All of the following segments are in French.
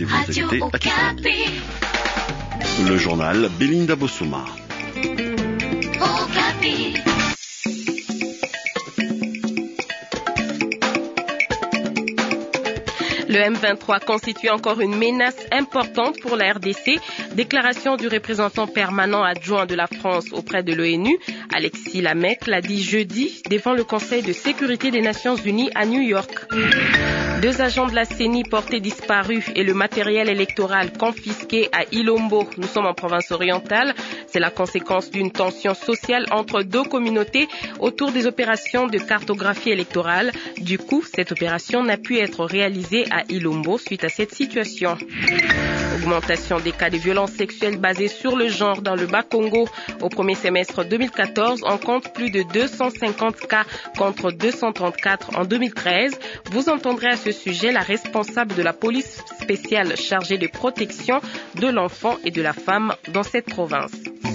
si vous habitez à Kisangani. Le journal Belinda Bossouma. Le M23 constitue encore une menace importante pour la RDC. Déclaration du représentant permanent adjoint de la France auprès de l'ONU, Alexis Lamec, l'a dit jeudi devant le Conseil de sécurité des Nations Unies à New York. 2 agents de la CENI portés disparus et le matériel électoral confisqué à Ilombo. Nous sommes en province orientale. C'est la conséquence d'une tension sociale entre 2 communautés autour des opérations de cartographie électorale. Du coup, cette opération n'a pu être réalisée à Ilombo suite à cette situation. Augmentation des cas de violences sexuelles basées sur le genre dans le Bas-Congo. Au premier semestre 2014, on compte plus de 250 cas contre 234 en 2013. Vous entendrez à ce sujet la responsable de la police spéciale chargée de protection de l'enfant et de la femme dans cette province.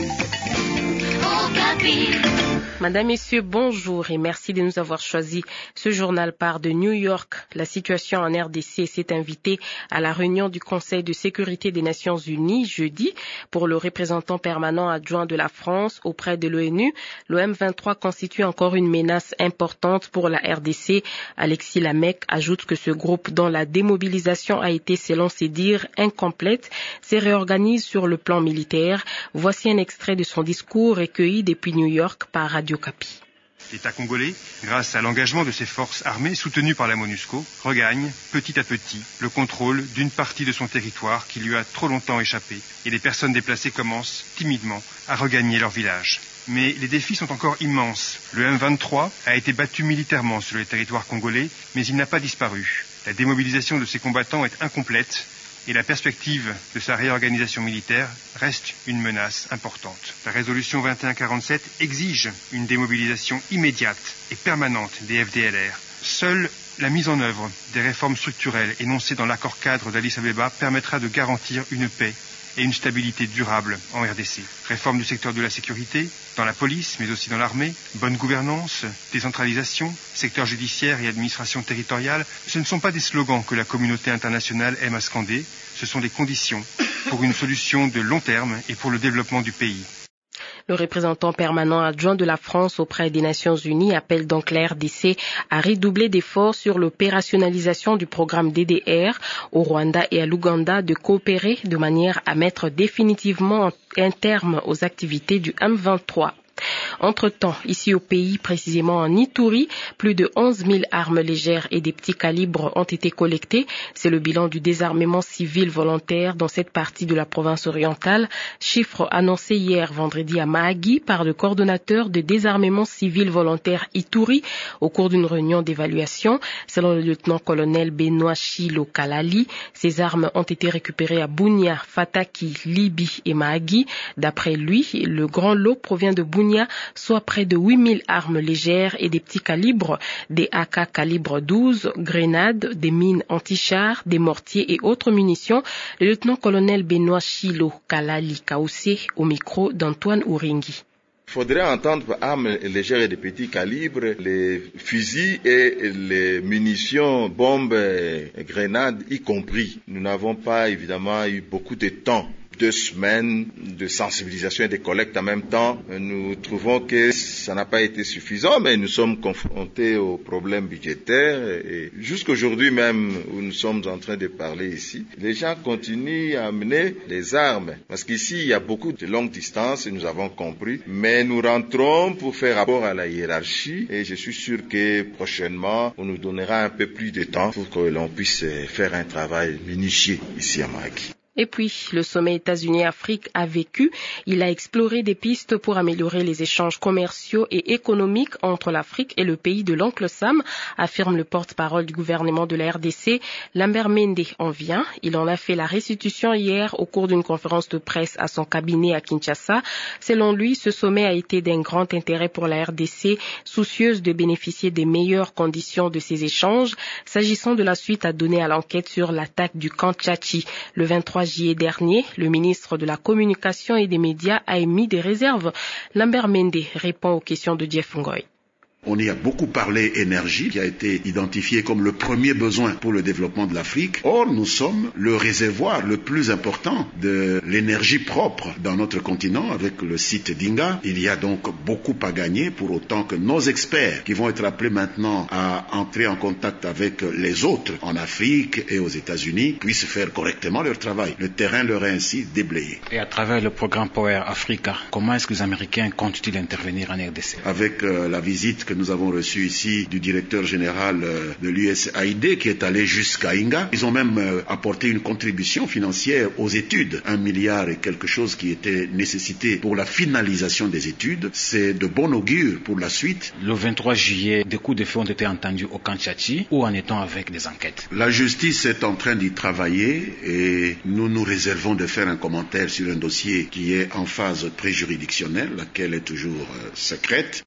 Madame, Messieurs, bonjour et merci de nous avoir choisi. Ce journal part de New York. La situation en RDC s'est invitée à la réunion du Conseil de sécurité des Nations Unies jeudi pour le représentant permanent adjoint de la France auprès de l'ONU. Le M23 constitue encore une menace importante pour la RDC. Alexis Lamec ajoute que ce groupe, dont la démobilisation a été, selon ses dires, incomplète, se réorganise sur le plan militaire. Voici un extrait de son discours recueilli depuis New York par Radio Kapi. L'État congolais, grâce à l'engagement de ses forces armées soutenues par la MONUSCO, regagne petit à petit le contrôle d'une partie de son territoire qui lui a trop longtemps échappé et les personnes déplacées commencent timidement à regagner leur village. Mais les défis sont encore immenses. Le M23 a été battu militairement sur le territoire congolais, mais il n'a pas disparu. La démobilisation de ses combattants est incomplète et la perspective de sa réorganisation militaire reste une menace importante. La résolution 2147 exige une démobilisation immédiate et permanente des FDLR. Seule la mise en œuvre des réformes structurelles énoncées dans l'accord cadre d'Addis Abeba permettra de garantir une paix et une stabilité durable en RDC. Réforme du secteur de la sécurité, dans la police, mais aussi dans l'armée, bonne gouvernance, décentralisation, secteur judiciaire et administration territoriale, ce ne sont pas des slogans que la communauté internationale aime à scander, ce sont des conditions pour une solution de long terme et pour le développement du pays. Le représentant permanent adjoint de la France auprès des Nations Unies appelle donc la RDC à redoubler d'efforts sur l'opérationnalisation du programme DDR au Rwanda et à l'Ouganda de coopérer de manière à mettre définitivement un terme aux activités du M23. Entre-temps, ici au pays, précisément en Ituri, plus de 11 000 armes légères et des petits calibres ont été collectées. C'est le bilan du désarmement civil volontaire dans cette partie de la province orientale. Chiffre annoncé hier vendredi à Mahagi par le coordonnateur de désarmement civil volontaire Ituri au cours d'une réunion d'évaluation. Selon le lieutenant-colonel Benoît Chilo Kalali, ces armes ont été récupérées à Bunia, Fataki, Libi et Mahagi. D'après lui, le grand lot provient de Bunia, soit près de 8 000 armes légères et des petits calibres, des AK calibre 12, grenades, des mines anti-chars, des mortiers et autres munitions. Le lieutenant-colonel Benoît Chilo Kalali Kaoussé au micro d'Antoine Ouringi. Il faudrait entendre armes légères et de petits calibres, les fusils et les munitions, bombes, grenades y compris. Nous n'avons pas évidemment eu beaucoup de temps. 2 semaines de sensibilisation et de collecte en même temps. Nous trouvons que ça n'a pas été suffisant, mais nous sommes confrontés aux problèmes budgétaires et jusqu'aujourd'hui même où nous sommes en train de parler ici, les gens continuent à amener des armes parce qu'ici il y a beaucoup de longues distances et nous avons compris, mais nous rentrons pour faire rapport à la hiérarchie et je suis sûr que prochainement on nous donnera un peu plus de temps pour que l'on puisse faire un travail minutieux ici à Mahagi. Et puis, le sommet États-Unis-Afrique a vécu. Il a exploré des pistes pour améliorer les échanges commerciaux et économiques entre l'Afrique et le pays de l'oncle Sam, affirme le porte-parole du gouvernement de la RDC. Lambert Mende en vient. Il en a fait la restitution hier au cours d'une conférence de presse à son cabinet à Kinshasa. Selon lui, ce sommet a été d'un grand intérêt pour la RDC, soucieuse de bénéficier des meilleures conditions de ces échanges. S'agissant de la suite à donner à l'enquête sur l'attaque du camp Tchachi, le 23 juillet dernier, le ministre de la Communication et des Médias a émis des réserves. Lambert Mende répond aux questions de Jeff Ngoy. On y a beaucoup parlé énergie, qui a été identifié comme le premier besoin pour le développement de l'Afrique. Or, nous sommes le réservoir le plus important de l'énergie propre dans notre continent avec le site d'Inga. Il y a donc beaucoup à gagner pour autant que nos experts, qui vont être appelés maintenant à entrer en contact avec les autres en Afrique et aux États-Unis, puissent faire correctement leur travail. Le terrain leur est ainsi déblayé. Et à travers le programme Power Africa, comment est-ce que les Américains comptent-ils intervenir en RDC? Avec la visite que nous avons reçue ici du directeur général de l'USAID qui est allé jusqu'à Inga, ils ont même apporté une contribution financière aux études, 1 milliard et quelque chose qui était nécessité pour la finalisation des études. C'est de bon augure pour la suite. Le 23 juillet, des coups de feu ont été entendus au Kanchati. Où en est-on avec les enquêtes? La justice est en train d'y travailler et nous nous réservons de faire un commentaire sur un dossier qui est en phase préjuridictionnelle, laquelle est toujours secrète.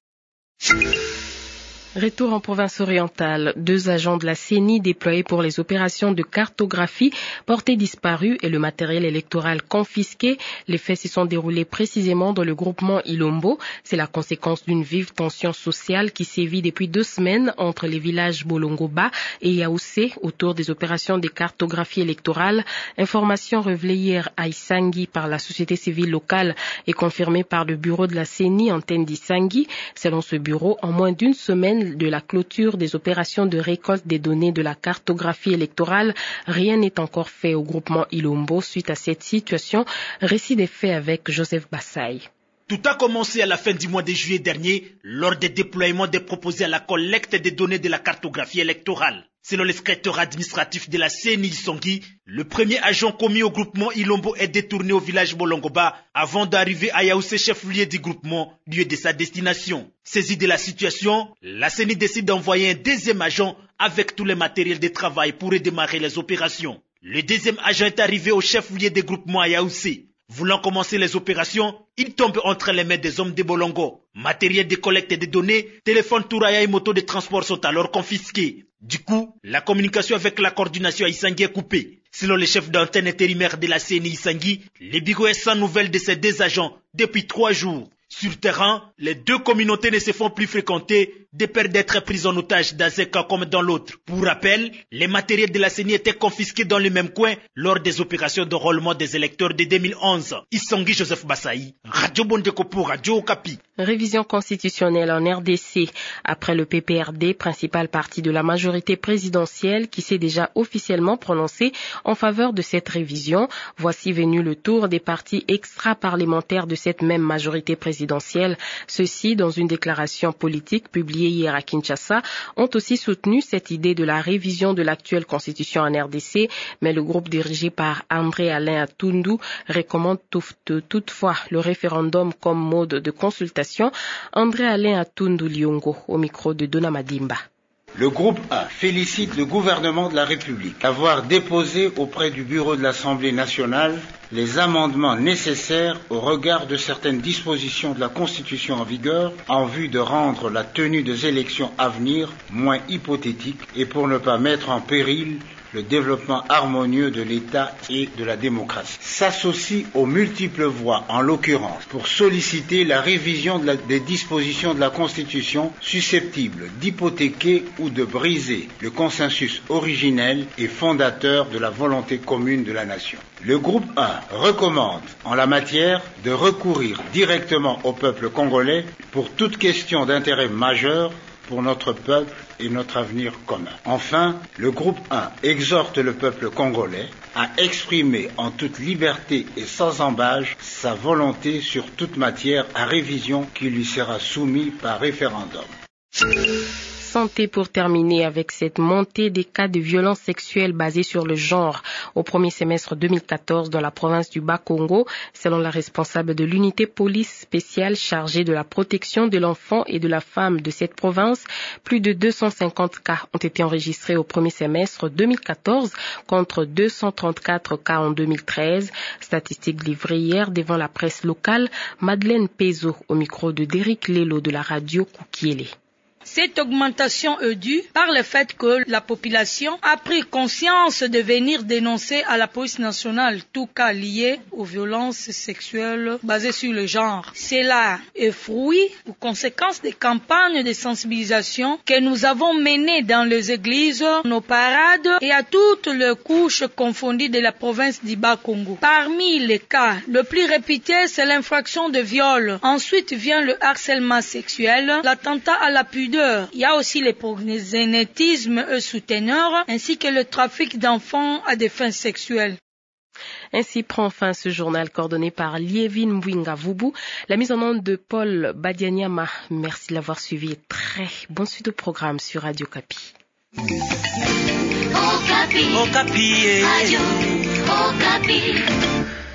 Retour en province orientale. 2 agents de la CENI déployés pour les opérations de cartographie portés disparus et le matériel électoral confisqué. Les faits se sont déroulés précisément dans le groupement Ilombo. C'est la conséquence d'une vive tension sociale qui sévit depuis 2 semaines entre les villages Bolongoba et Yaousé autour des opérations de cartographie électorale. Information révélée hier à Isangi par la société civile locale et confirmée par le bureau de la CENI antenne d'Isangi. Selon ce bureau, en moins d'une semaine de la clôture des opérations de récolte des données de la cartographie électorale, rien n'est encore fait au groupement Ilombo suite à cette situation. Récit des faits avec Joseph Bassaï. Tout a commencé à la fin du mois de juillet dernier, lors des déploiements des proposés à la collecte des données de la cartographie électorale. Selon le secrétaire administratif de la CENI Songi, le premier agent commis au groupement Ilombo est détourné au village Bolongoba avant d'arriver à Yaousé, chef-lieu du groupement, lieu de sa destination. Saisie de la situation, la CENI décide d'envoyer un 2e agent avec tout le matériel de travail pour redémarrer les opérations. Le 2e agent est arrivé au chef-lieu du groupement à Yaousé. Voulant commencer les opérations, il tombe entre les mains des hommes de Bolongo. Matériel de collecte de données, téléphone Touraya et moto de transport sont alors confisqués. Du coup, la communication avec la coordination à Isangi est coupée. Selon le chef d'antenne intérimaire de la CENI Isangi, le bureau est sans nouvelles de ces 2 agents depuis 3 jours. Sur terrain, les 2 communautés ne se font plus fréquenter, de peur d'être prises en otage dans un cas comme dans l'autre. Pour rappel, les matériels de la CENI étaient confisqués dans le même coin lors des opérations de roulement des électeurs de 2011. Isangi Joseph Bassaï, Radio Bondeko pour Radio Okapi. Révision constitutionnelle en RDC. Après le PPRD, principal parti de la majorité présidentielle, qui s'est déjà officiellement prononcé en faveur de cette révision, voici venu le tour des partis extra-parlementaires de cette même majorité présidentielle. Ceux-ci, dans une déclaration politique publiée hier à Kinshasa, ont aussi soutenu cette idée de la révision de l'actuelle constitution en RDC, mais le groupe dirigé par André Alain Atundu recommande toutefois le référendum comme mode de consultation. André Alain Atundu Liongo au micro de Dona Madimba. Le groupe A félicite le gouvernement de la République d'avoir déposé auprès du bureau de l'Assemblée nationale les amendements nécessaires au regard de certaines dispositions de la Constitution en vigueur en vue de rendre la tenue des élections à venir moins hypothétique et pour ne pas mettre en péril le développement harmonieux de l'État et de la démocratie. S'associe aux multiples voix, en l'occurrence, pour solliciter la révision des dispositions de la Constitution susceptibles d'hypothéquer ou de briser le consensus originel et fondateur de la volonté commune de la nation. Le groupe 1 recommande, en la matière, de recourir directement au peuple congolais pour toute question d'intérêt majeur pour notre peuple et notre avenir commun. Enfin, le groupe 1 exhorte le peuple congolais à exprimer en toute liberté et sans ambages sa volonté sur toute matière à révision qui lui sera soumise par référendum. Santé pour terminer avec cette montée des cas de violences sexuelles basées sur le genre au premier semestre 2014 dans la province du Bas-Congo. Selon la responsable de l'unité police spéciale chargée de la protection de l'enfant et de la femme de cette province, plus de 250 cas ont été enregistrés au premier semestre 2014 contre 234 cas en 2013. Statistique livrée hier devant la presse locale. Madeleine Pezo au micro de Derrick Lelo de la radio Koukiele. Cette augmentation est due par le fait que la population a pris conscience de venir dénoncer à la police nationale tout cas lié aux violences sexuelles basées sur le genre. Cela est fruit ou conséquence des campagnes de sensibilisation que nous avons menées dans les églises, nos parades et à toutes les couches confondues de la province d'Iba-Congo. Parmi les cas, le plus répété, c'est l'infraction de viol. Ensuite vient le harcèlement sexuel, l'attentat à la pudeur. Il y a aussi le proxénétisme souteneur ainsi que le trafic d'enfants à des fins sexuelles. Ainsi prend fin ce journal coordonné par Lievin Mwinga Vubu. La mise en onde de Paul Badianyama. Merci de l'avoir suivi. Très bonne suite au programme sur Radio Kapi. Okapi. Radio Okapi.